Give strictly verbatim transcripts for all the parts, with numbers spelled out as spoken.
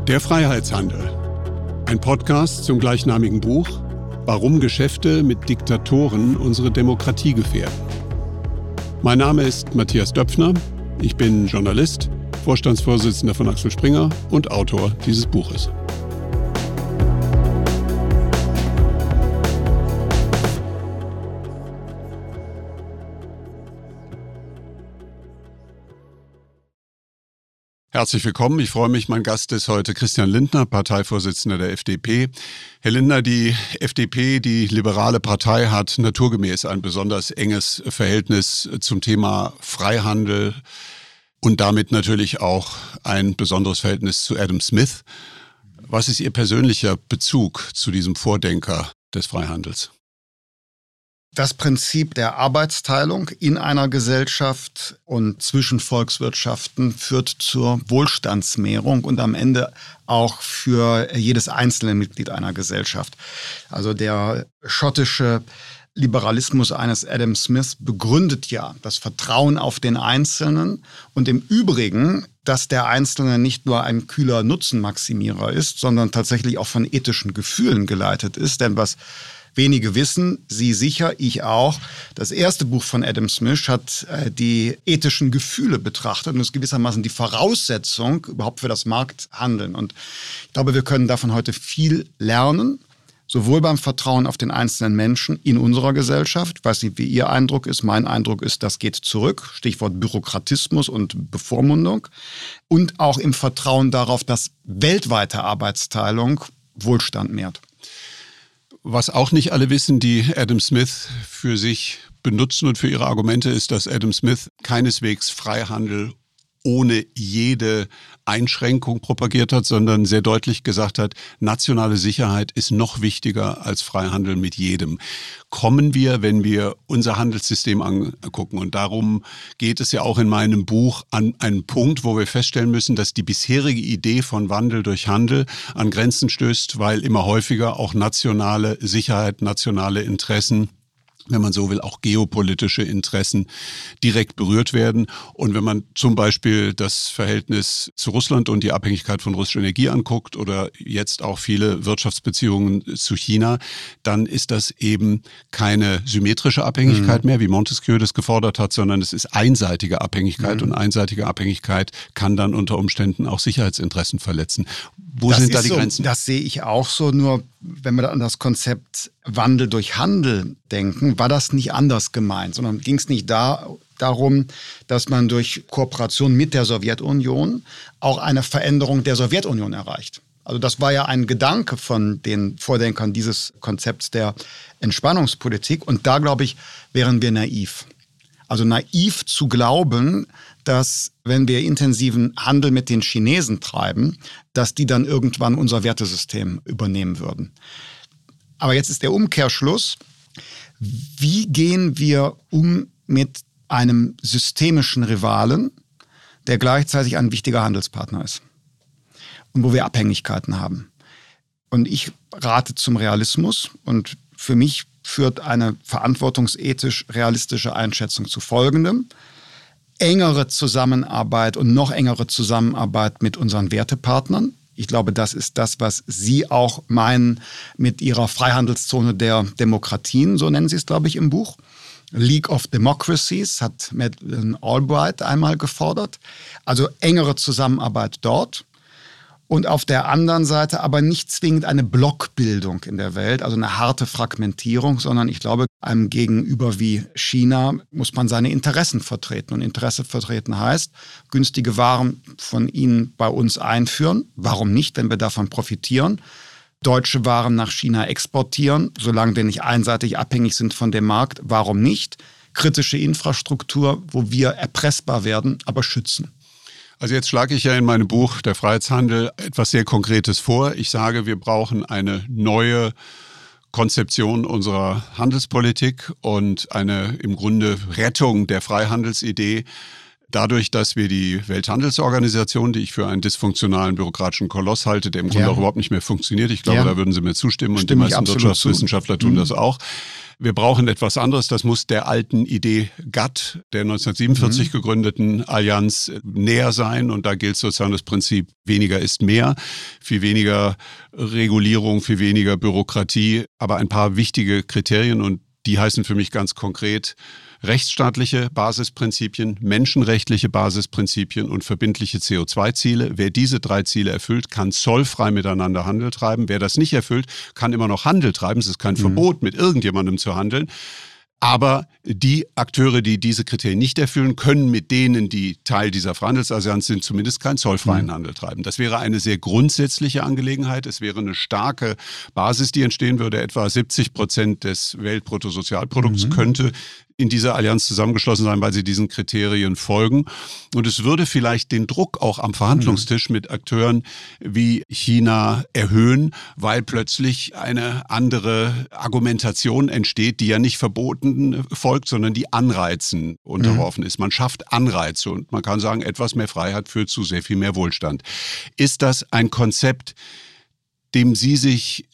Der Freiheitshandel. Ein Podcast zum gleichnamigen Buch, warum Geschäfte mit Diktatoren unsere Demokratie gefährden. Mein Name ist Matthias Döpfner, ich bin Journalist, Vorstandsvorsitzender von Axel Springer und Autor dieses Buches. Herzlich willkommen. Ich freue mich, mein Gast ist heute Christian Lindner, Parteivorsitzender der F D P. Herr Lindner, die F D P, die liberale Partei, hat naturgemäß ein besonders enges Verhältnis zum Thema Freihandel und damit natürlich auch ein besonderes Verhältnis zu Adam Smith. Was ist Ihr persönlicher Bezug zu diesem Vordenker des Freihandels? Das Prinzip der Arbeitsteilung in einer Gesellschaft und zwischen Volkswirtschaften führt zur Wohlstandsmehrung und am Ende auch für jedes einzelne Mitglied einer Gesellschaft. Also der schottische Liberalismus eines Adam Smith begründet ja das Vertrauen auf den Einzelnen und im Übrigen, dass der Einzelne nicht nur ein kühler Nutzenmaximierer ist, sondern tatsächlich auch von ethischen Gefühlen geleitet ist. Denn was wenige wissen, Sie sicher, ich auch. Das erste Buch von Adam Smith hat äh, die ethischen Gefühle betrachtet und ist gewissermaßen die Voraussetzung überhaupt für das Markthandeln. Und ich glaube, wir können davon heute viel lernen, sowohl beim Vertrauen auf den einzelnen Menschen in unserer Gesellschaft. Ich weiß nicht, wie Ihr Eindruck ist. Mein Eindruck ist, das geht zurück. Stichwort Bürokratismus und Bevormundung. Und auch im Vertrauen darauf, dass weltweite Arbeitsteilung Wohlstand mehrt. Was auch nicht alle wissen, die Adam Smith für sich benutzen und für ihre Argumente, ist, dass Adam Smith keineswegs Freihandel ohne jede Einschränkung propagiert hat, sondern sehr deutlich gesagt hat, nationale Sicherheit ist noch wichtiger als Freihandel mit jedem. Kommen wir, wenn wir unser Handelssystem angucken, und darum geht es ja auch in meinem Buch, an einen Punkt, wo wir feststellen müssen, dass die bisherige Idee von Wandel durch Handel an Grenzen stößt, weil immer häufiger auch nationale Sicherheit, nationale Interessen, wenn man so will, auch geopolitische Interessen direkt berührt werden. Und wenn man zum Beispiel das Verhältnis zu Russland und die Abhängigkeit von russischer Energie anguckt oder jetzt auch viele Wirtschaftsbeziehungen zu China, dann ist das eben keine symmetrische Abhängigkeit mhm. mehr, wie Montesquieu das gefordert hat, sondern es ist einseitige Abhängigkeit mhm. und einseitige Abhängigkeit kann dann unter Umständen auch Sicherheitsinteressen verletzen. Wo das sind da die so, Grenzen? Das sehe ich auch so, nur wenn wir an das Konzept Wandel durch Handel denken, war das nicht anders gemeint, sondern ging es nicht da, darum, dass man durch Kooperation mit der Sowjetunion auch eine Veränderung der Sowjetunion erreicht. Also das war ja ein Gedanke von den Vordenkern dieses Konzepts der Entspannungspolitik und da, glaube ich, wären wir naiv. Also naiv zu glauben, dass wenn wir intensiven Handel mit den Chinesen treiben, dass die dann irgendwann unser Wertesystem übernehmen würden. Aber jetzt ist der Umkehrschluss. Wie gehen wir um mit einem systemischen Rivalen, der gleichzeitig ein wichtiger Handelspartner ist und wo wir Abhängigkeiten haben? Und ich rate zum Realismus und für mich führt eine verantwortungsethisch realistische Einschätzung zu Folgendem. Engere Zusammenarbeit und noch engere Zusammenarbeit mit unseren Wertepartnern. Ich glaube, das ist das, was Sie auch meinen mit Ihrer Freihandelszone der Demokratien, so nennen Sie es, glaube ich, im Buch. League of Democracies hat Madeleine Albright einmal gefordert. Also engere Zusammenarbeit dort. Und auf der anderen Seite aber nicht zwingend eine Blockbildung in der Welt, also eine harte Fragmentierung, sondern ich glaube, einem Gegenüber wie China muss man seine Interessen vertreten. Und Interesse vertreten heißt, günstige Waren von ihnen bei uns einführen. Warum nicht, wenn wir davon profitieren? Deutsche Waren nach China exportieren, solange wir nicht einseitig abhängig sind von dem Markt. Warum nicht? Kritische Infrastruktur, wo wir erpressbar werden, aber schützen. Also jetzt schlage ich ja in meinem Buch Der Freiheitshandel etwas sehr Konkretes vor. Ich sage, wir brauchen eine neue Konzeption unserer Handelspolitik und eine im Grunde Rettung der Freihandelsidee dadurch, dass wir die Welthandelsorganisation, die ich für einen dysfunktionalen bürokratischen Koloss halte, der im Grunde ja. auch überhaupt nicht mehr funktioniert. Ich glaube, ja. da würden Sie mir zustimmen und Stimme die meisten Wirtschaftswissenschaftler zu. tun mhm. das auch. Wir brauchen etwas anderes. Das muss der alten Idee GATT, der neunzehnhundertsiebenundvierzig mhm. gegründeten Allianz, näher sein. Und da gilt sozusagen das Prinzip, weniger ist mehr. Viel weniger Regulierung, viel weniger Bürokratie. Aber ein paar wichtige Kriterien, und die heißen für mich ganz konkret rechtsstaatliche Basisprinzipien, menschenrechtliche Basisprinzipien und verbindliche C O zwei Ziele. Wer diese drei Ziele erfüllt, kann zollfrei miteinander Handel treiben. Wer das nicht erfüllt, kann immer noch Handel treiben. Es ist kein mhm. Verbot, mit irgendjemandem zu handeln. Aber die Akteure, die diese Kriterien nicht erfüllen, können mit denen, die Teil dieser Freihandelsallianz sind, zumindest keinen zollfreien Handel treiben. Das wäre eine sehr grundsätzliche Angelegenheit. Es wäre eine starke Basis, die entstehen würde. Etwa siebzig Prozent des Weltbruttosozialprodukts mhm. könnte in dieser Allianz zusammengeschlossen sein, weil sie diesen Kriterien folgen. Und es würde vielleicht den Druck auch am Verhandlungstisch mit Akteuren wie China erhöhen, weil plötzlich eine andere Argumentation entsteht, die ja nicht verboten folgt, sondern die Anreizen unterworfen ist. Man schafft Anreize und man kann sagen, etwas mehr Freiheit führt zu sehr viel mehr Wohlstand. Ist das ein Konzept, dem Sie sich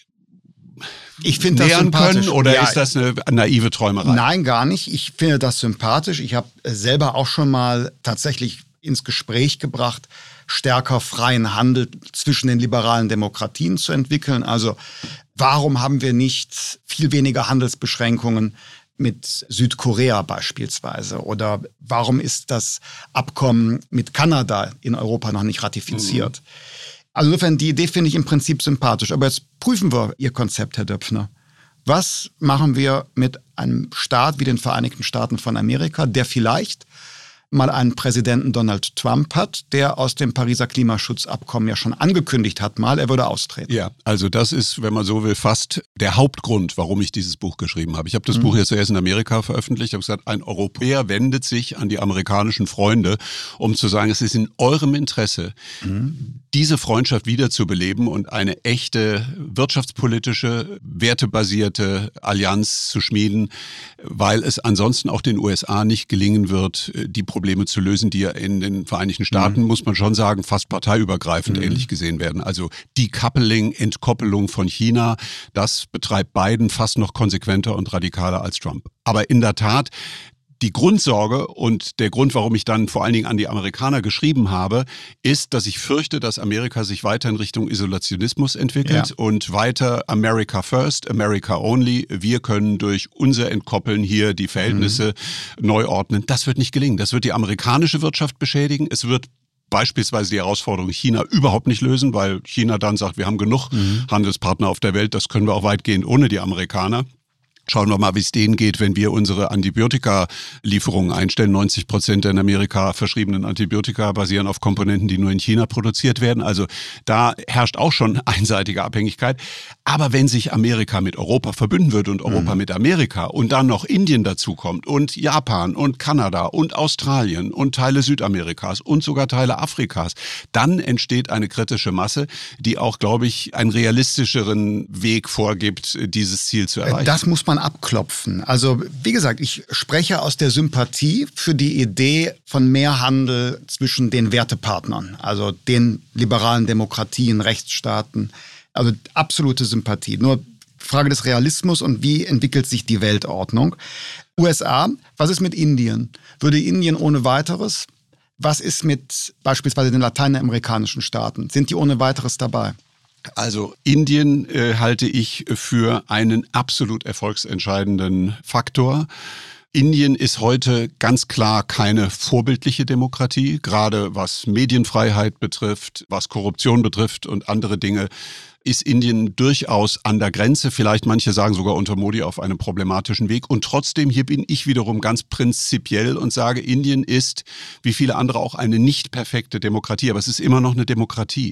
Ich finde das nähern sympathisch. können, oder ja, ist das eine naive Träumerei? Nein, gar nicht. Ich finde das sympathisch. Ich habe selber auch schon mal tatsächlich ins Gespräch gebracht, stärker freien Handel zwischen den liberalen Demokratien zu entwickeln. Also warum haben wir nicht viel weniger Handelsbeschränkungen mit Südkorea beispielsweise? Oder warum ist das Abkommen mit Kanada in Europa noch nicht ratifiziert? Mhm. Also insofern, die Idee finde ich im Prinzip sympathisch. Aber jetzt prüfen wir Ihr Konzept, Herr Döpfner. Was machen wir mit einem Staat wie den Vereinigten Staaten von Amerika, der vielleicht mal einen Präsidenten Donald Trump hat, der aus dem Pariser Klimaschutzabkommen ja schon angekündigt hat, mal er würde austreten? Ja, also das ist, wenn man so will, fast der Hauptgrund, warum ich dieses Buch geschrieben habe. Ich habe das mhm. Buch jetzt zuerst in Amerika veröffentlicht. Ich habe gesagt, ein Europäer wendet sich an die amerikanischen Freunde, um zu sagen, es ist in eurem Interesse, mhm. diese Freundschaft wiederzubeleben und eine echte wirtschaftspolitische, wertebasierte Allianz zu schmieden, weil es ansonsten auch den U S A nicht gelingen wird, die Probleme zu lösen, die ja in den Vereinigten Staaten, mhm. muss man schon sagen, fast parteiübergreifend mhm. ähnlich gesehen werden. Also Decoupling, Entkoppelung von China, das betreibt Biden fast noch konsequenter und radikaler als Trump. Aber in der Tat, die Grundsorge und der Grund, warum ich dann vor allen Dingen an die Amerikaner geschrieben habe, ist, dass ich fürchte, dass Amerika sich weiter in Richtung Isolationismus entwickelt ja. und weiter America first, America only. Wir können durch unser Entkoppeln hier die Verhältnisse mhm. neu ordnen. Das wird nicht gelingen. Das wird die amerikanische Wirtschaft beschädigen. Es wird beispielsweise die Herausforderung China überhaupt nicht lösen, weil China dann sagt, wir haben genug mhm. Handelspartner auf der Welt, das können wir auch weitgehend ohne die Amerikaner. Schauen wir mal, wie es denen geht, wenn wir unsere Antibiotika-Lieferungen einstellen. neunzig Prozent der in Amerika verschriebenen Antibiotika basieren auf Komponenten, die nur in China produziert werden. Also da herrscht auch schon einseitige Abhängigkeit. Aber wenn sich Amerika mit Europa verbünden wird und Europa mhm. mit Amerika und dann noch Indien dazukommt und Japan und Kanada und Australien und Teile Südamerikas und sogar Teile Afrikas, dann entsteht eine kritische Masse, die auch, glaube ich, einen realistischeren Weg vorgibt, dieses Ziel zu erreichen. Das muss man abklopfen. Also wie gesagt, ich spreche aus der Sympathie für die Idee von mehr Handel zwischen den Wertepartnern, also den liberalen Demokratien, Rechtsstaaten. Also absolute Sympathie. Nur Frage des Realismus und wie entwickelt sich die Weltordnung. U S A, was ist mit Indien? Würde Indien ohne weiteres? Was ist mit beispielsweise den lateinamerikanischen Staaten? Sind die ohne weiteres dabei? Also Indien äh, halte ich für einen absolut erfolgsentscheidenden Faktor. Indien ist heute ganz klar keine vorbildliche Demokratie, gerade was Medienfreiheit betrifft, was Korruption betrifft und andere Dinge. Ist Indien durchaus an der Grenze, vielleicht manche sagen sogar unter Modi auf einem problematischen Weg. Und trotzdem, hier bin ich wiederum ganz prinzipiell und sage, Indien ist, wie viele andere, auch eine nicht perfekte Demokratie, aber es ist immer noch eine Demokratie.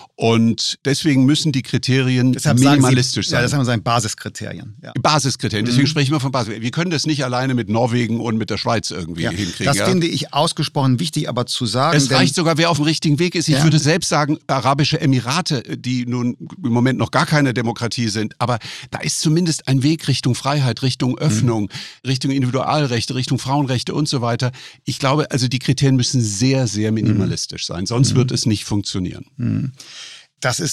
Und deswegen müssen die Kriterien deshalb minimalistisch Sie, sein. Ja, das haben wir sagen Basiskriterien. Ja. Basiskriterien, deswegen mhm. spreche ich immer von Basis. Wir können das nicht alleine mit Norwegen und mit der Schweiz irgendwie ja, hinkriegen. Das ja. finde ich ausgesprochen wichtig, aber zu sagen... Es reicht sogar, wer auf dem richtigen Weg ist. Ich ja. würde selbst sagen, Arabische Emirate, die nun im Moment noch gar keine Demokratie sind, aber da ist zumindest ein Weg Richtung Freiheit, Richtung Öffnung, mhm. Richtung Individualrechte, Richtung Frauenrechte und so weiter. Ich glaube, also die Kriterien müssen sehr, sehr minimalistisch sein, sonst mhm. wird es nicht funktionieren. Mhm. Das ist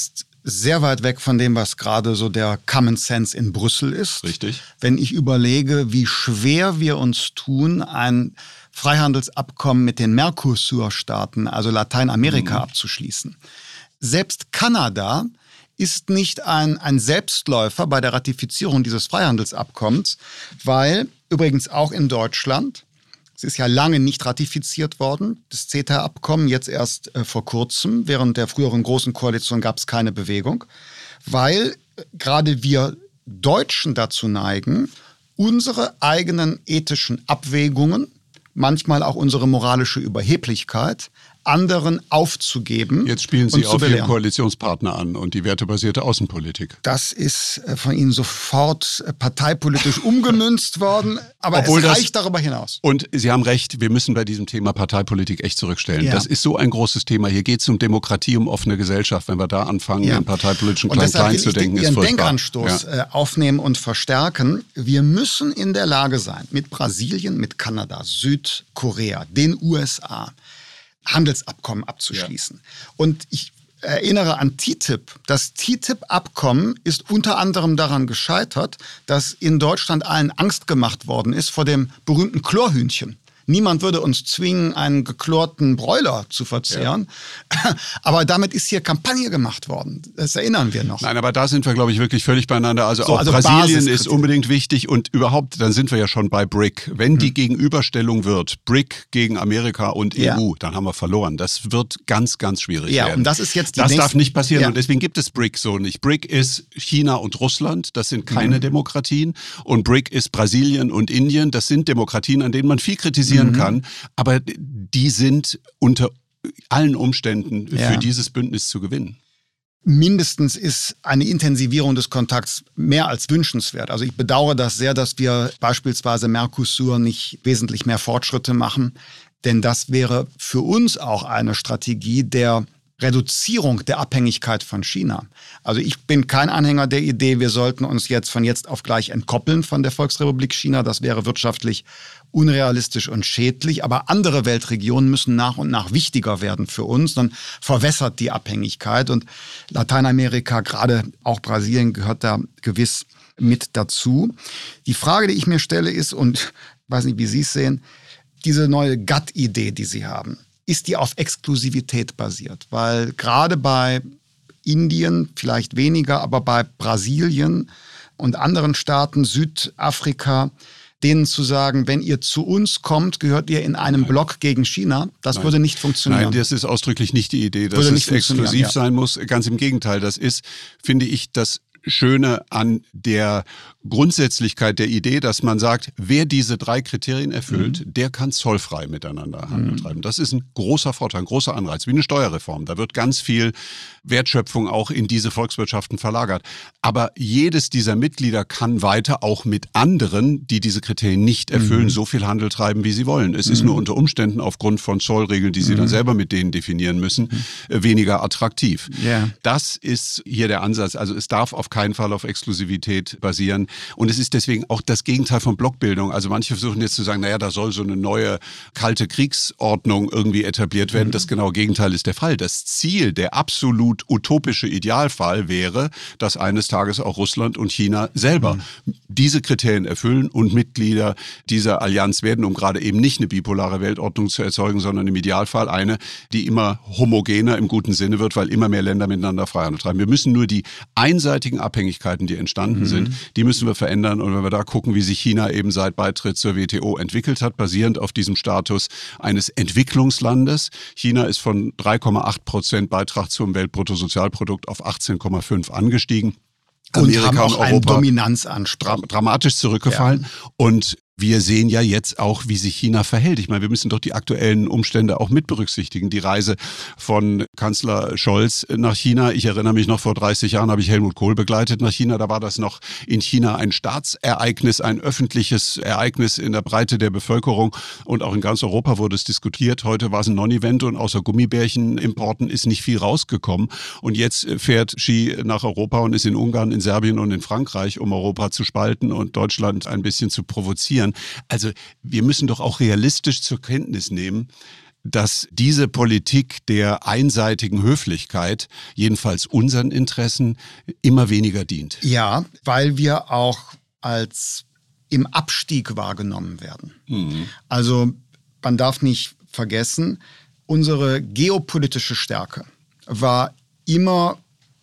sehr weit weg von dem, was gerade so der Common Sense in Brüssel ist. Richtig. Wenn ich überlege, wie schwer wir uns tun, ein Freihandelsabkommen mit den Mercosur-Staaten, also Lateinamerika, mhm. abzuschließen. Selbst Kanada ist nicht ein, ein Selbstläufer bei der Ratifizierung dieses Freihandelsabkommens, weil übrigens auch in Deutschland, es ist ja lange nicht ratifiziert worden, das CETA-Abkommen, jetzt erst äh, vor kurzem, während der früheren Großen Koalition gab es keine Bewegung, weil äh, gerade wir Deutschen dazu neigen, unsere eigenen ethischen Abwägungen, manchmal auch unsere moralische Überheblichkeit, anderen aufzugeben. Jetzt spielen Sie und auf Ihren Koalitionspartner an und die wertebasierte Außenpolitik. Das ist von Ihnen sofort parteipolitisch umgemünzt worden, aber Obwohl es reicht das, darüber hinaus. Und Sie haben recht, wir müssen bei diesem Thema Parteipolitik echt zurückstellen. Ja. Das ist so ein großes Thema. Hier geht es um Demokratie, um offene Gesellschaft. Wenn wir da anfangen, ja. in parteipolitischen Klein-Klein zu denken, ist furchtbar. Ihren Denkanstoß ja. aufnehmen und verstärken. Wir müssen in der Lage sein, mit Brasilien, mit Kanada, Südkorea, den U S A, Handelsabkommen abzuschließen. Ja. Und ich erinnere an T T I P. Das T T I P-Abkommen ist unter anderem daran gescheitert, dass in Deutschland allen Angst gemacht worden ist vor dem berühmten Chlorhühnchen. Niemand würde uns zwingen, einen geklorten Broiler zu verzehren. Ja. Aber damit ist hier Kampagne gemacht worden. Das erinnern wir noch. Nein, aber da sind wir, glaube ich, wirklich völlig beieinander. Also so, auch also Brasilien ist unbedingt wichtig und überhaupt, dann sind wir ja schon bei B R I C. Wenn hm. die Gegenüberstellung wird, B R I C gegen Amerika und E U, ja. dann haben wir verloren. Das wird ganz, ganz schwierig ja, werden. Und das ist jetzt die Das nächste, darf nicht passieren ja. und deswegen gibt es B R I C so nicht. B R I C ist China und Russland, das sind keine mhm. Demokratien. Und B R I C ist Brasilien und Indien, das sind Demokratien, an denen man viel kritisieren mhm. kann. Aber die sind unter allen Umständen für ja. dieses Bündnis zu gewinnen. Mindestens ist eine Intensivierung des Kontakts mehr als wünschenswert. Also ich bedauere das sehr, dass wir beispielsweise Mercosur nicht wesentlich mehr Fortschritte machen. Denn das wäre für uns auch eine Strategie der Reduzierung der Abhängigkeit von China. Also ich bin kein Anhänger der Idee, wir sollten uns jetzt von jetzt auf gleich entkoppeln von der Volksrepublik China. Das wäre wirtschaftlich unrealistisch und schädlich. Aber andere Weltregionen müssen nach und nach wichtiger werden für uns. Dann verwässert die Abhängigkeit. Und Lateinamerika, gerade auch Brasilien, gehört da gewiss mit dazu. Die Frage, die ich mir stelle, ist, und ich weiß nicht, wie Sie es sehen, diese neue G A T T-Idee, die Sie haben, ist die auf Exklusivität basiert? Weil gerade bei Indien vielleicht weniger, aber bei Brasilien und anderen Staaten, Südafrika, denen zu sagen, wenn ihr zu uns kommt, gehört ihr in einem Nein. Block gegen China. Das Nein. würde nicht funktionieren. Nein, das ist ausdrücklich nicht die Idee, dass es exklusiv ja. sein muss. Ganz im Gegenteil, das ist, finde ich, das Schöne an der Grundsätzlichkeit der Idee, dass man sagt, wer diese drei Kriterien erfüllt, mhm. der kann zollfrei miteinander Handel mhm. treiben. Das ist ein großer Vorteil, ein großer Anreiz, wie eine Steuerreform. Da wird ganz viel Wertschöpfung auch in diese Volkswirtschaften verlagert. Aber jedes dieser Mitglieder kann weiter auch mit anderen, die diese Kriterien nicht erfüllen, mhm. so viel Handel treiben, wie sie wollen. Es mhm. ist nur unter Umständen aufgrund von Zollregeln, die sie mhm. dann selber mit denen definieren müssen, mhm. weniger attraktiv. Yeah. Das ist hier der Ansatz. Also es darf auf keinen Fall auf Exklusivität basieren. Und es ist deswegen auch das Gegenteil von Blockbildung. Also manche versuchen jetzt zu sagen, naja, da soll so eine neue kalte Kriegsordnung irgendwie etabliert werden. Mhm. Das genaue Gegenteil ist der Fall. Das Ziel, der absolut utopische Idealfall wäre, dass eines Tages auch Russland und China selber mhm. diese Kriterien erfüllen und Mitglieder dieser Allianz werden, um gerade eben nicht eine bipolare Weltordnung zu erzeugen, sondern im Idealfall eine, die immer homogener im guten Sinne wird, weil immer mehr Länder miteinander Freihandel treiben. Wir müssen nur die einseitigen Abhängigkeiten, die entstanden mhm. sind, die müssen wir verändern. Und wenn wir da gucken, wie sich China eben seit Beitritt zur W T O entwickelt hat, basierend auf diesem Status eines Entwicklungslandes. China ist von drei Komma acht Prozent Beitrag zum Weltbruttosozialprodukt auf achtzehn Komma fünf angestiegen. Und Amerika haben auch und Europa einen Dominanzanspruch. Dra- dramatisch zurückgefallen. Ja. Und wir sehen ja jetzt auch, wie sich China verhält. Ich meine, wir müssen doch die aktuellen Umstände auch mit berücksichtigen. Die Reise von Kanzler Scholz nach China. Ich erinnere mich noch, vor dreißig Jahren habe ich Helmut Kohl begleitet nach China. Da war das noch in China ein Staatsereignis, ein öffentliches Ereignis in der Breite der Bevölkerung. Und auch in ganz Europa wurde es diskutiert. Heute war es ein Non-Event und außer Gummibärchenimporten ist nicht viel rausgekommen. Und jetzt fährt Xi nach Europa und ist in Ungarn, in Serbien und in Frankreich, um Europa zu spalten und Deutschland ein bisschen zu provozieren. Also wir müssen doch auch realistisch zur Kenntnis nehmen, dass diese Politik der einseitigen Höflichkeit jedenfalls unseren Interessen immer weniger dient. Ja, weil wir auch als im Abstieg wahrgenommen werden. Mhm. Also man darf nicht vergessen, unsere geopolitische Stärke war immer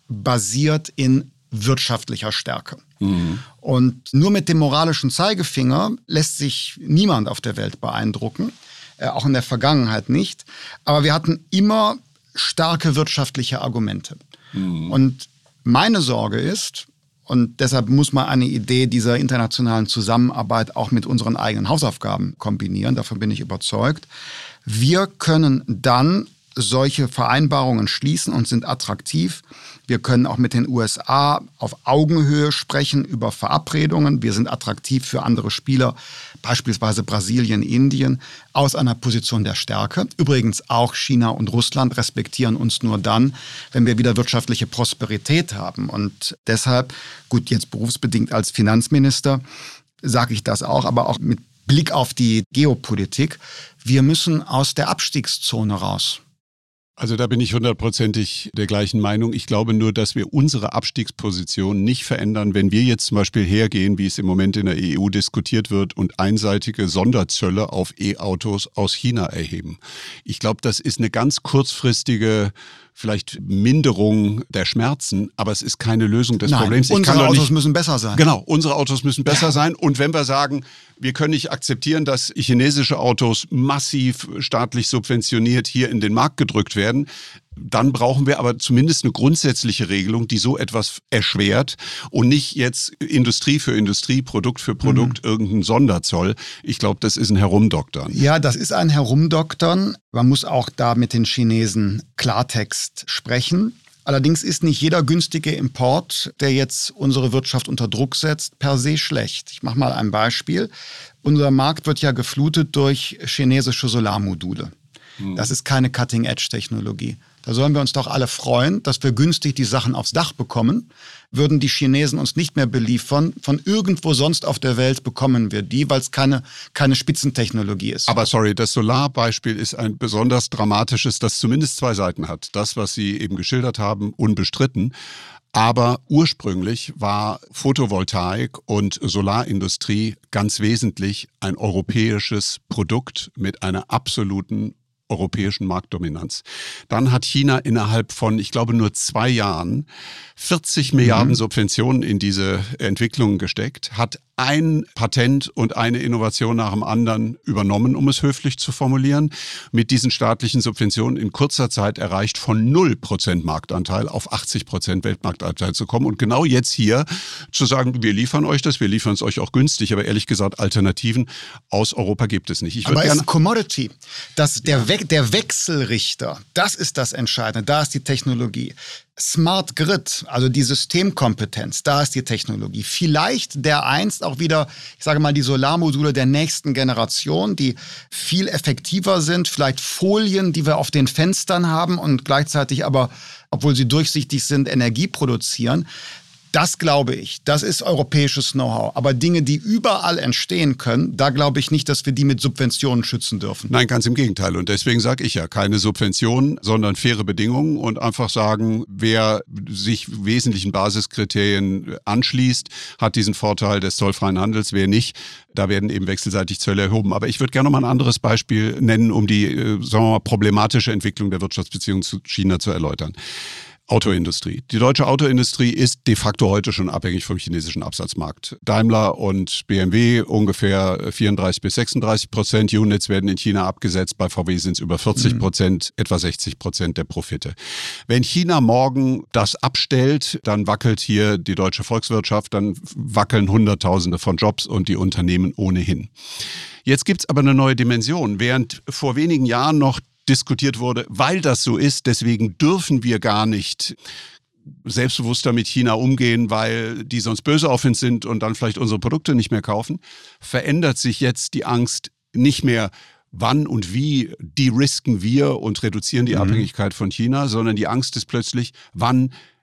basiert in wirtschaftlicher Stärke. Mhm. Und nur mit dem moralischen Zeigefinger lässt sich niemand auf der Welt beeindrucken, äh, auch in der Vergangenheit nicht. Aber wir hatten immer starke wirtschaftliche Argumente. Mhm. Und meine Sorge ist, und deshalb muss man eine Idee dieser internationalen Zusammenarbeit auch mit unseren eigenen Hausaufgaben kombinieren, davon bin ich überzeugt, wir können dann solche Vereinbarungen schließen und sind attraktiv. Wir können auch mit den U S A auf Augenhöhe sprechen über Verabredungen. Wir sind attraktiv für andere Spieler, beispielsweise Brasilien, Indien, aus einer Position der Stärke. Übrigens auch China und Russland respektieren uns nur dann, wenn wir wieder wirtschaftliche Prosperität haben. Und deshalb, gut, jetzt berufsbedingt als Finanzminister, sage ich das auch, aber auch mit Blick auf die Geopolitik, wir müssen aus der Abstiegszone raus. Also da bin ich hundertprozentig der gleichen Meinung. Ich glaube nur, dass wir unsere Abstiegsposition nicht verändern, wenn wir jetzt zum Beispiel hergehen, wie es im Moment in der E U diskutiert wird, und einseitige Sonderzölle auf E-Autos aus China erheben. Ich glaube, das ist eine ganz kurzfristige vielleicht Minderung der Schmerzen, aber es ist keine Lösung des Nein, Problems. Ich unsere kann Autos nicht, müssen besser sein. Genau, unsere Autos müssen besser sein. Und wenn wir sagen, wir können nicht akzeptieren, dass chinesische Autos massiv staatlich subventioniert hier in den Markt gedrückt werden, dann brauchen wir aber zumindest eine grundsätzliche Regelung, die so etwas erschwert und nicht jetzt Industrie für Industrie, Produkt für Produkt, mhm. irgendein Sonderzoll. Ich glaube, das ist ein Herumdoktern. Ja, das ist ein Herumdoktern. Man muss auch da mit den Chinesen Klartext sprechen. Allerdings ist nicht jeder günstige Import, der jetzt unsere Wirtschaft unter Druck setzt, per se schlecht. Ich mache mal ein Beispiel. Unser Markt wird ja geflutet durch chinesische Solarmodule. Mhm. Das ist keine Cutting-Edge-Technologie. Da sollen wir uns doch alle freuen, dass wir günstig die Sachen aufs Dach bekommen. Würden die Chinesen uns nicht mehr beliefern, von irgendwo sonst auf der Welt bekommen wir die, weil es keine, keine Spitzentechnologie ist. Aber sorry, das Solarbeispiel ist ein besonders dramatisches, das zumindest zwei Seiten hat. Das, was Sie eben geschildert haben, unbestritten. Aber ursprünglich war Photovoltaik und Solarindustrie ganz wesentlich ein europäisches Produkt mit einer absoluten europäischen Marktdominanz. Dann hat China innerhalb von, ich glaube, nur zwei Jahren vierzig Milliarden Subventionen in diese Entwicklungen gesteckt, hat ein Patent und eine Innovation nach dem anderen übernommen, um es höflich zu formulieren, mit diesen staatlichen Subventionen in kurzer Zeit erreicht, von null Prozent Marktanteil auf achtzig Prozent Weltmarktanteil zu kommen. Und genau jetzt hier zu sagen, wir liefern euch das, wir liefern es euch auch günstig, aber ehrlich gesagt, Alternativen aus Europa gibt es nicht. Ich aber es ist Commodity. Das, der, We- der Wechselrichter, das ist das Entscheidende, da ist die Technologie. Smart Grid, also die Systemkompetenz, da ist die Technologie. Vielleicht dereinst auch wieder, ich sage mal, die Solarmodule der nächsten Generation, die viel effektiver sind, vielleicht Folien, die wir auf den Fenstern haben und gleichzeitig aber, obwohl sie durchsichtig sind, Energie produzieren. Das glaube ich, das ist europäisches Know-how. Aber Dinge, die überall entstehen können, da glaube ich nicht, dass wir die mit Subventionen schützen dürfen. Nein, ganz im Gegenteil. Und deswegen sage ich ja, keine Subventionen, sondern faire Bedingungen und einfach sagen, wer sich wesentlichen Basiskriterien anschließt, hat diesen Vorteil des zollfreien Handels, wer nicht. Da werden eben wechselseitig Zölle erhoben. Aber ich würde gerne noch mal ein anderes Beispiel nennen, um die, sagen wir mal, problematische Entwicklung der Wirtschaftsbeziehungen zu China zu erläutern. Autoindustrie. Die deutsche Autoindustrie ist de facto heute schon abhängig vom chinesischen Absatzmarkt. Daimler und B M W ungefähr vierunddreißig bis sechsunddreißig Prozent Units werden in China abgesetzt. Bei V W sind es über vierzig Prozent, mhm. etwa sechzig Prozent der Profite. Wenn China morgen das abstellt, dann wackelt hier die deutsche Volkswirtschaft, dann wackeln Hunderttausende von Jobs und die Unternehmen ohnehin. Jetzt gibt es aber eine neue Dimension. Während vor wenigen Jahren noch diskutiert wurde, weil das so ist, deswegen dürfen wir gar nicht selbstbewusster mit China umgehen, weil die sonst böse auf uns sind und dann vielleicht unsere Produkte nicht mehr kaufen, verändert sich jetzt die Angst nicht mehr, wann und wie de-risken wir und reduzieren die mhm. Abhängigkeit von China, sondern die Angst ist plötzlich, wann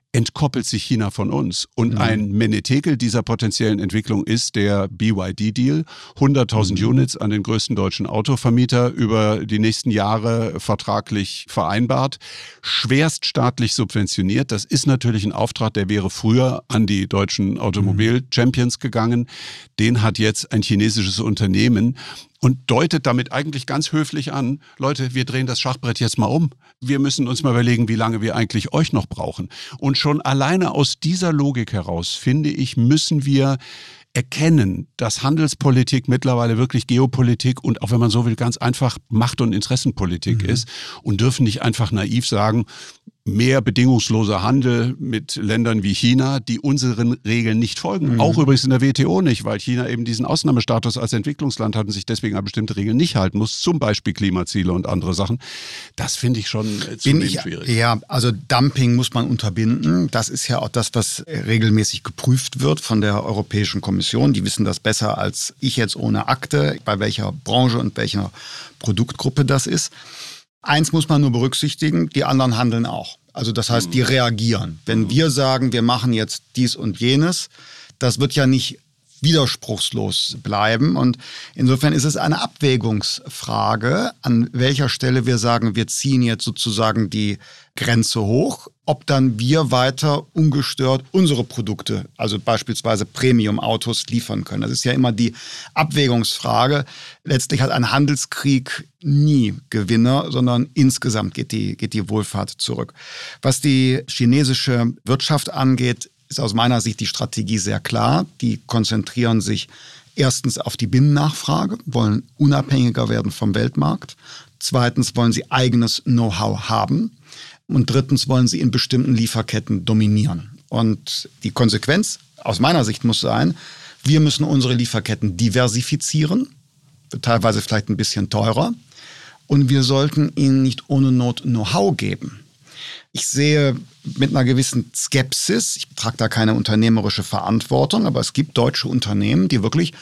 entkoppelt sich China von uns. Und Mhm. ein Menetekel dieser potenziellen Entwicklung ist der B Y D-Deal. hunderttausend mhm. Units an den größten deutschen Autovermieter über die nächsten Jahre vertraglich vereinbart. Schwerst staatlich subventioniert. Das ist natürlich ein Auftrag, der wäre früher an die deutschen Automobil-Champions gegangen. Den hat jetzt ein chinesisches Unternehmen und deutet damit eigentlich ganz höflich an, Leute, wir drehen das Schachbrett jetzt mal um. Wir müssen uns mal überlegen, wie lange wir eigentlich euch noch brauchen. Und schon alleine aus dieser Logik heraus, finde ich, müssen wir erkennen, dass Handelspolitik mittlerweile wirklich Geopolitik und auch wenn man so will, ganz einfach Macht- und Interessenpolitik mhm. ist und dürfen nicht einfach naiv sagen, mehr bedingungsloser Handel mit Ländern wie China, die unseren Regeln nicht folgen. Mhm. Auch übrigens in der W T O nicht, weil China eben diesen Ausnahmestatus als Entwicklungsland hat und sich deswegen an bestimmte Regeln nicht halten muss, zum Beispiel Klimaziele und andere Sachen. Das finde ich schon zunehmend schwierig. Ja, also Dumping muss man unterbinden. Das ist ja auch das, was regelmäßig geprüft wird von der Europäischen Kommission. Die wissen das besser als ich jetzt ohne Akte, bei welcher Branche und welcher Produktgruppe das ist. Eins muss man nur berücksichtigen, die anderen handeln auch. Also das heißt, die reagieren. Wenn wir sagen, wir machen jetzt dies und jenes, das wird ja nicht widerspruchslos bleiben. Und insofern ist es eine Abwägungsfrage, an welcher Stelle wir sagen, wir ziehen jetzt sozusagen die Grenze hoch, ob dann wir weiter ungestört unsere Produkte, also beispielsweise Premium-Autos, liefern können. Das ist ja immer die Abwägungsfrage. Letztlich hat ein Handelskrieg nie Gewinner, sondern insgesamt geht die, geht die Wohlfahrt zurück. Was die chinesische Wirtschaft angeht, ist aus meiner Sicht die Strategie sehr klar. Die konzentrieren sich erstens auf die Binnennachfrage, wollen unabhängiger werden vom Weltmarkt. Zweitens wollen sie eigenes Know-how haben. Und drittens wollen sie in bestimmten Lieferketten dominieren. Und die Konsequenz aus meiner Sicht muss sein, wir müssen unsere Lieferketten diversifizieren, wird teilweise vielleicht ein bisschen teurer. Und wir sollten ihnen nicht ohne Not Know-how geben. Ich sehe mit einer gewissen Skepsis, ich trage da keine unternehmerische Verantwortung, aber es gibt deutsche Unternehmen, die wirklich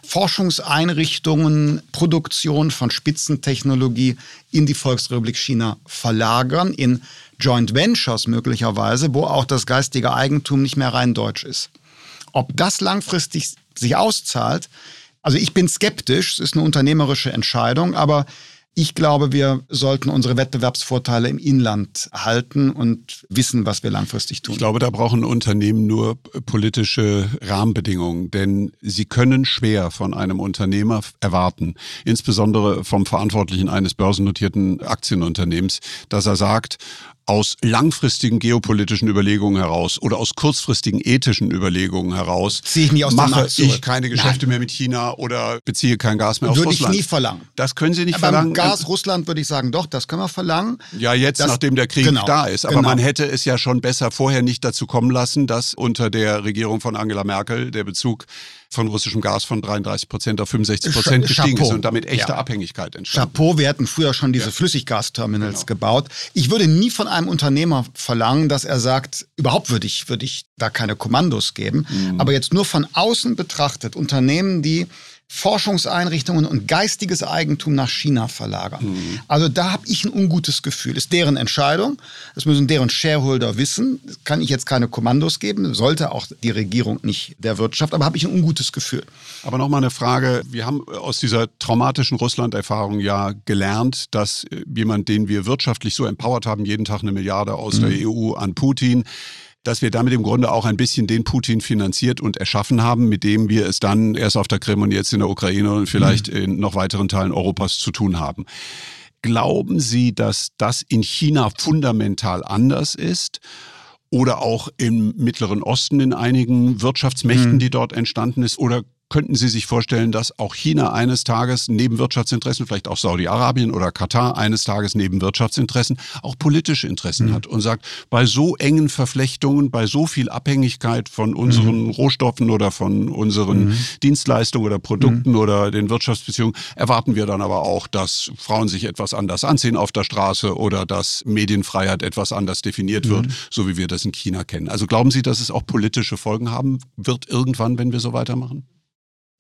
Forschungseinrichtungen, Produktion von Spitzentechnologie in die Volksrepublik China verlagern, in Joint Ventures möglicherweise, wo auch das geistige Eigentum nicht mehr rein deutsch ist. Ob das langfristig sich auszahlt, also ich bin skeptisch, es ist eine unternehmerische Entscheidung, aber ich glaube, wir sollten unsere Wettbewerbsvorteile im Inland halten und wissen, was wir langfristig tun. Ich glaube, da brauchen Unternehmen nur politische Rahmenbedingungen, denn sie können schwer von einem Unternehmer erwarten, insbesondere vom Verantwortlichen eines börsennotierten Aktienunternehmens, dass er sagt, aus langfristigen geopolitischen Überlegungen heraus oder aus kurzfristigen ethischen Überlegungen heraus ziehe ich nicht aus dem mache Markt zurück. ich keine Geschäfte Nein. mehr mit China oder beziehe kein Gas mehr aus würde Russland. Würde ich nie verlangen. Das können Sie nicht Aber verlangen. Beim Gas Russland würde ich sagen, doch, das können wir verlangen. Ja, jetzt, das, nachdem der Krieg genau, da ist. Aber genau. man hätte es ja schon besser vorher nicht dazu kommen lassen, dass unter der Regierung von Angela Merkel der Bezug von russischem Gas von dreiunddreißig Prozent auf fünfundsechzig Prozent gestiegen ist und damit echte ja. Abhängigkeit entstanden. Chapeau, wir hatten früher schon diese ja. Flüssiggasterminals genau. gebaut. Ich würde nie von einem Unternehmer verlangen, dass er sagt, überhaupt würde ich, würde ich da keine Kommandos geben. Mhm. Aber jetzt nur von außen betrachtet, Unternehmen, die Forschungseinrichtungen und geistiges Eigentum nach China verlagern. Mhm. Also da habe ich ein ungutes Gefühl. Ist deren Entscheidung. Das müssen deren Shareholder wissen. Das kann ich jetzt keine Kommandos geben. Sollte auch die Regierung nicht der Wirtschaft. Aber habe ich ein ungutes Gefühl. Aber nochmal eine Frage. Wir haben aus dieser traumatischen Russland-Erfahrung ja gelernt, dass jemand, den wir wirtschaftlich so empowert haben, jeden Tag eine Milliarde aus mhm. der E U an Putin, dass wir damit im Grunde auch ein bisschen den Putin finanziert und erschaffen haben, mit dem wir es dann erst auf der Krim und jetzt in der Ukraine und vielleicht mhm. in noch weiteren Teilen Europas zu tun haben. Glauben Sie, dass das in China fundamental anders ist? Oder auch im Mittleren Osten in einigen Wirtschaftsmächten, mhm. die dort entstanden ist? Oder könnten Sie sich vorstellen, dass auch China eines Tages neben Wirtschaftsinteressen, vielleicht auch Saudi-Arabien oder Katar eines Tages neben Wirtschaftsinteressen auch politische Interessen mhm. hat und sagt, bei so engen Verflechtungen, bei so viel Abhängigkeit von unseren mhm. Rohstoffen oder von unseren mhm. Dienstleistungen oder Produkten mhm. oder den Wirtschaftsbeziehungen, erwarten wir dann aber auch, dass Frauen sich etwas anders anziehen auf der Straße oder dass Medienfreiheit etwas anders definiert wird, mhm. so wie wir das in China kennen. Also glauben Sie, dass es auch politische Folgen haben wird irgendwann, wenn wir so weitermachen?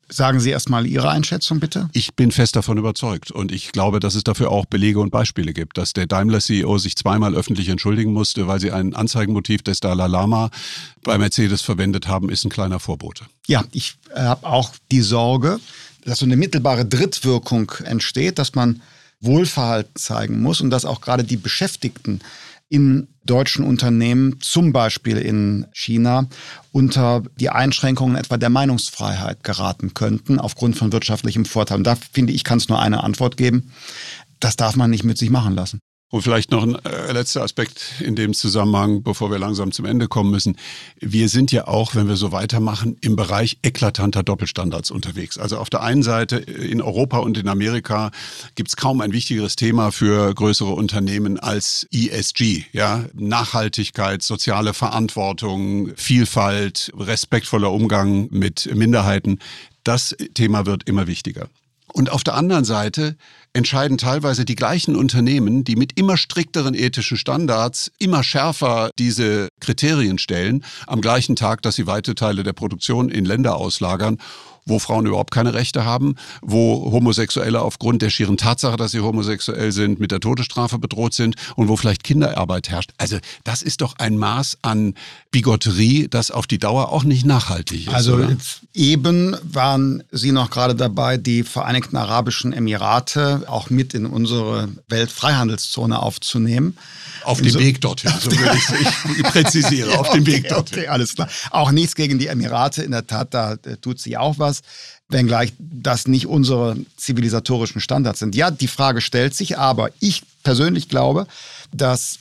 Sagen Sie erstmal Ihre Einschätzung, bitte. Ich bin fest davon überzeugt und ich glaube, dass es dafür auch Belege und Beispiele gibt, dass der Daimler-C E O sich zweimal öffentlich entschuldigen musste, weil sie ein Anzeigenmotiv des Dalai Lama bei Mercedes verwendet haben, ist ein kleiner Vorbote. Ja, ich habe auch die Sorge, dass so eine mittelbare Drittwirkung entsteht, dass man Wohlverhalten zeigen muss und dass auch gerade die Beschäftigten in deutschen Unternehmen, zum Beispiel in China, unter die Einschränkungen etwa der Meinungsfreiheit geraten könnten, aufgrund von wirtschaftlichem Vorteil. Und da finde ich, kann es nur eine Antwort geben. Das darf man nicht mit sich machen lassen. Und vielleicht noch ein äh, letzter Aspekt in dem Zusammenhang, bevor wir langsam zum Ende kommen müssen. Wir sind ja auch, wenn wir so weitermachen, im Bereich eklatanter Doppelstandards unterwegs. Also auf der einen Seite in Europa und in Amerika gibt es kaum ein wichtigeres Thema für größere Unternehmen als E S G. Ja? Nachhaltigkeit, soziale Verantwortung, Vielfalt, respektvoller Umgang mit Minderheiten. Das Thema wird immer wichtiger. Und auf der anderen Seite entscheiden teilweise die gleichen Unternehmen, die mit immer strikteren ethischen Standards immer schärfer diese Kriterien stellen, am gleichen Tag, dass sie weite Teile der Produktion in Länder auslagern, wo Frauen überhaupt keine Rechte haben, wo Homosexuelle aufgrund der schieren Tatsache, dass sie homosexuell sind, mit der Todesstrafe bedroht sind und wo vielleicht Kinderarbeit herrscht. Also das ist doch ein Maß an Bigotterie, das auf die Dauer auch nicht nachhaltig ist. Also oder? Eben waren Sie noch gerade dabei, die Vereinigten Arabischen Emirate auch mit in unsere Weltfreihandelszone aufzunehmen. Auf dem so, Weg dorthin, so würde ich es, ich präzisiere, ja, auf dem okay, Weg dorthin. Okay, alles klar. Auch nichts gegen die Emirate, in der Tat, da tut sie auch was, wenngleich das nicht unsere zivilisatorischen Standards sind. Ja, die Frage stellt sich, aber ich persönlich glaube, dass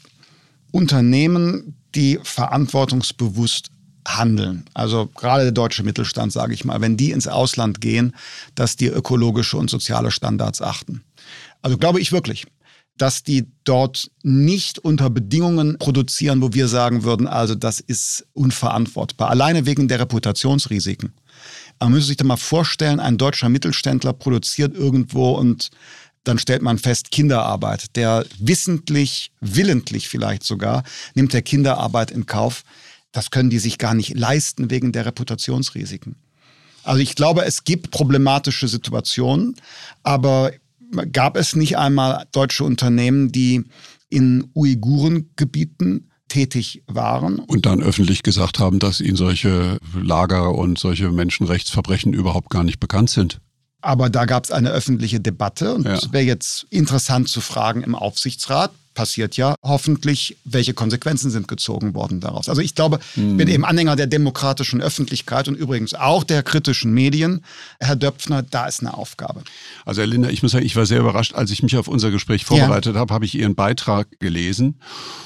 Unternehmen, die verantwortungsbewusst handeln, also gerade der deutsche Mittelstand, sage ich mal, wenn die ins Ausland gehen, dass die ökologische und soziale Standards achten. Also glaube ich wirklich, dass die dort nicht unter Bedingungen produzieren, wo wir sagen würden, also das ist unverantwortbar. Alleine wegen der Reputationsrisiken. Man müsste sich da mal vorstellen, ein deutscher Mittelständler produziert irgendwo und dann stellt man fest, Kinderarbeit. Der wissentlich, willentlich vielleicht sogar, nimmt der Kinderarbeit in Kauf. Das können die sich gar nicht leisten wegen der Reputationsrisiken. Also ich glaube, es gibt problematische Situationen, aber gab es nicht einmal deutsche Unternehmen, die in Uigurengebieten tätig waren? Und dann öffentlich gesagt haben, dass ihnen solche Lager und solche Menschenrechtsverbrechen überhaupt gar nicht bekannt sind. Aber da gab es eine öffentliche Debatte und es ja. wäre jetzt interessant zu fragen im Aufsichtsrat, passiert ja hoffentlich, welche Konsequenzen sind gezogen worden daraus. Also ich glaube, hm. ich bin eben Anhänger der demokratischen Öffentlichkeit und übrigens auch der kritischen Medien. Herr Döpfner, da ist eine Aufgabe. Also Herr Lindner, ich muss sagen, ich war sehr überrascht, als ich mich auf unser Gespräch vorbereitet ja. habe, habe ich Ihren Beitrag gelesen.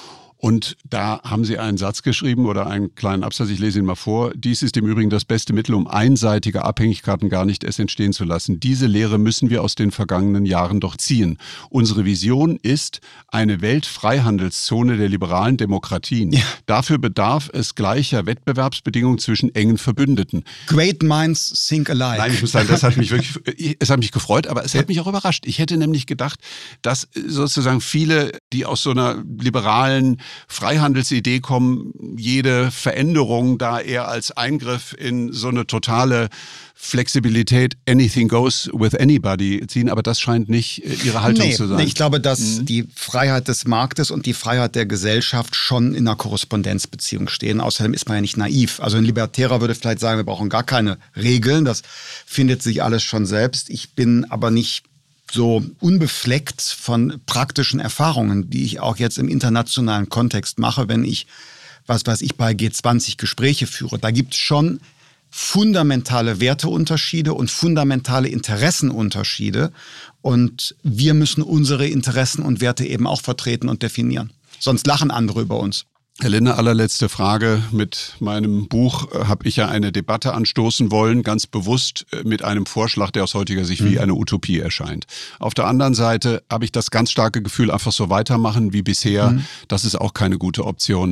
Und da haben Sie einen Satz geschrieben oder einen kleinen Absatz, ich lese ihn mal vor. Dies ist im Übrigen das beste Mittel, um einseitige Abhängigkeiten gar nicht erst entstehen zu lassen. Diese Lehre müssen wir aus den vergangenen Jahren doch ziehen. Unsere Vision ist eine Weltfreihandelszone der liberalen Demokratien. Ja. Dafür bedarf es gleicher Wettbewerbsbedingungen zwischen engen Verbündeten. Great minds think alike. Nein, ich muss sagen, das hat mich wirklich, es hat mich gefreut, aber es hat mich auch überrascht. Ich hätte nämlich gedacht, dass sozusagen viele, die aus so einer liberalen Freihandelsidee kommen, jede Veränderung da eher als Eingriff in so eine totale Flexibilität, anything goes with anybody ziehen, aber das scheint nicht Ihre Haltung nee, zu sein. Nee, ich glaube, dass mhm. die Freiheit des Marktes und die Freiheit der Gesellschaft schon in einer Korrespondenzbeziehung stehen. Außerdem ist man ja nicht naiv. Also ein Libertärer würde vielleicht sagen, wir brauchen gar keine Regeln, das findet sich alles schon selbst. Ich bin aber nicht so unbefleckt von praktischen Erfahrungen, die ich auch jetzt im internationalen Kontext mache, wenn ich, was weiß ich, bei G zwanzig Gespräche führe. Da gibt es schon fundamentale Werteunterschiede und fundamentale Interessenunterschiede. Und wir müssen unsere Interessen und Werte eben auch vertreten und definieren. Sonst lachen andere über uns. Herr Lindner, allerletzte Frage. Mit meinem Buch äh, habe ich ja eine Debatte anstoßen wollen, ganz bewusst äh, mit einem Vorschlag, der aus heutiger Sicht mhm. wie eine Utopie erscheint. Auf der anderen Seite habe ich das ganz starke Gefühl, einfach so weitermachen wie bisher. Mhm. Das ist auch keine gute Option.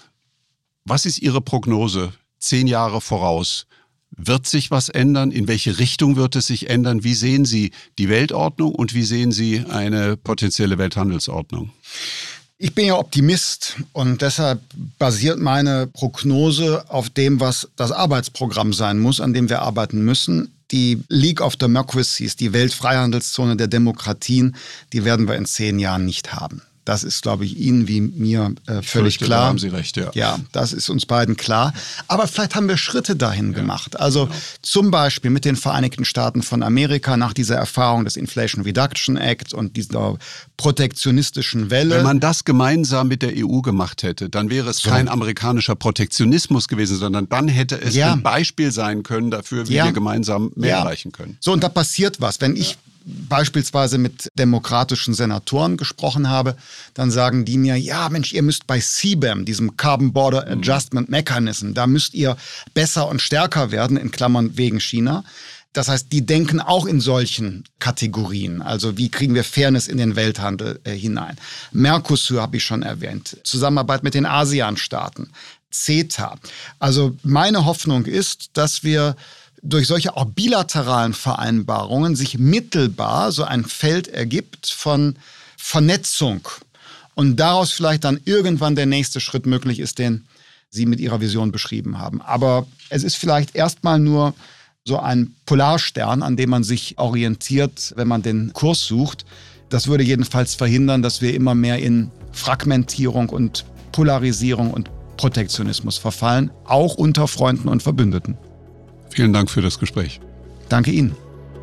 Was ist Ihre Prognose? Zehn Jahre voraus. Wird sich was ändern? In welche Richtung wird es sich ändern? Wie sehen Sie die Weltordnung und wie sehen Sie eine potenzielle Welthandelsordnung? Ich bin ja Optimist und deshalb basiert meine Prognose auf dem, was das Arbeitsprogramm sein muss, an dem wir arbeiten müssen. die League of Democracies, die Weltfreihandelszone der Demokratien, die werden wir in zehn Jahren nicht haben. Das ist, glaube ich, Ihnen wie mir äh, völlig fürchte, klar. Da haben Sie recht, ja. Ja, das ist uns beiden klar. Aber vielleicht haben wir Schritte dahin ja, gemacht. Also genau. Zum Beispiel mit den Vereinigten Staaten von Amerika nach dieser Erfahrung des Inflation Reduction Act und dieser protektionistischen Welle. Wenn man das gemeinsam mit der E U gemacht hätte, dann wäre es so. kein amerikanischer Protektionismus gewesen, sondern dann hätte es ja. ein Beispiel sein können dafür, wie ja. wir gemeinsam mehr ja. erreichen können. So, und da passiert was. Wenn ich ja. beispielsweise mit demokratischen Senatoren gesprochen habe, dann sagen die mir, ja Mensch, ihr müsst bei C B A M, diesem Carbon Border Adjustment Mechanism, da müsst ihr besser und stärker werden, in Klammern wegen China. Das heißt, die denken auch in solchen Kategorien. Also wie kriegen wir Fairness in den Welthandel äh, hinein? Mercosur habe ich schon erwähnt. Zusammenarbeit mit den ASEAN-Staaten. CETA. Also meine Hoffnung ist, dass wir durch solche auch bilateralen Vereinbarungen sich mittelbar so ein Feld ergibt von Vernetzung und daraus vielleicht dann irgendwann der nächste Schritt möglich ist, den Sie mit Ihrer Vision beschrieben haben. Aber es ist vielleicht erstmal nur so ein Polarstern, an dem man sich orientiert, wenn man den Kurs sucht. Das würde jedenfalls verhindern, dass wir immer mehr in Fragmentierung und Polarisierung und Protektionismus verfallen, auch unter Freunden und Verbündeten. Vielen Dank für das Gespräch. Danke Ihnen.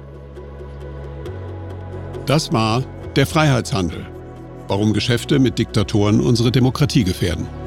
Das war der Freiheitshandel. Warum Geschäfte mit Diktatoren unsere Demokratie gefährden.